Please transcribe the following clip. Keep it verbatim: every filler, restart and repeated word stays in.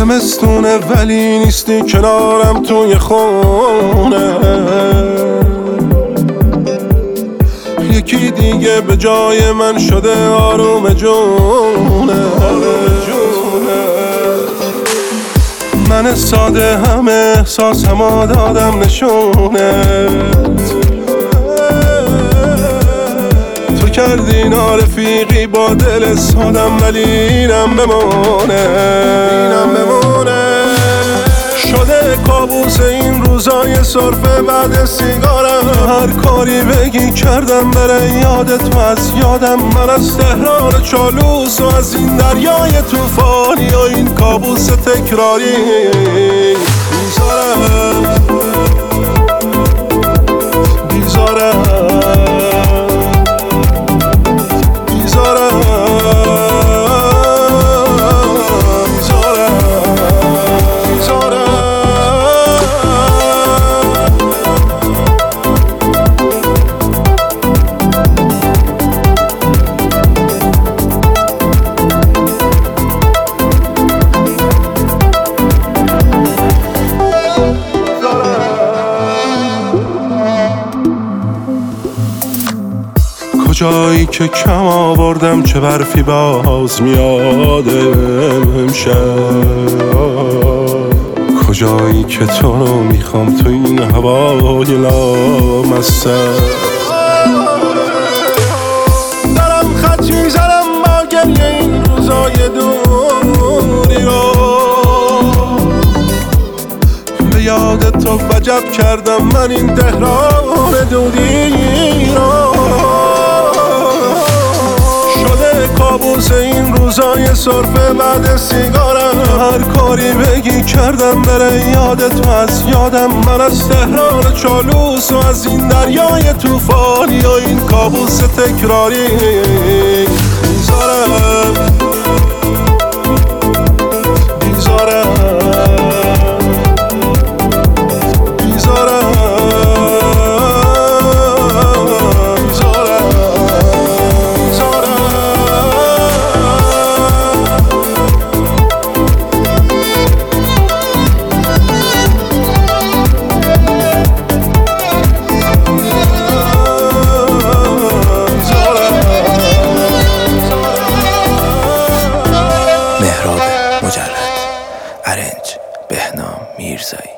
زمستونه ولی نیستی کنارم توی خونه. یکی دیگه به جای من شده آروم جونه. من ساده همه احساسمو دادم نشونت. تو کردی نارفیقی با دل سادم ولی اینم بمونه. اینم بمونه. شده کابوس این روزای سرفه بعد سیگارم. هر کاری بگی کردم بره یادت تو از یادم. من از تهران چالوس و از این دریای توفانی و این کابوس تکراری بیزارم بیزارم کجایی که کم آوردم چه برفی باز میاد امشب. کجایی که تو رو میخوام تو این هوای لامصب. دارم خط میزنم با گریه این روزای دوری رو. به یاد تو وجب کردم من این تهران دودی رو. کابوس این روزای سرفه بعد سیگارم. هر کاری بگی کردم بره یادت تو از یادم. من از تهران چالوس و از این دریای توفانی و این کابوس تکراری بیزارم بیزارم مجرد. ارنج بهنام میرزایی.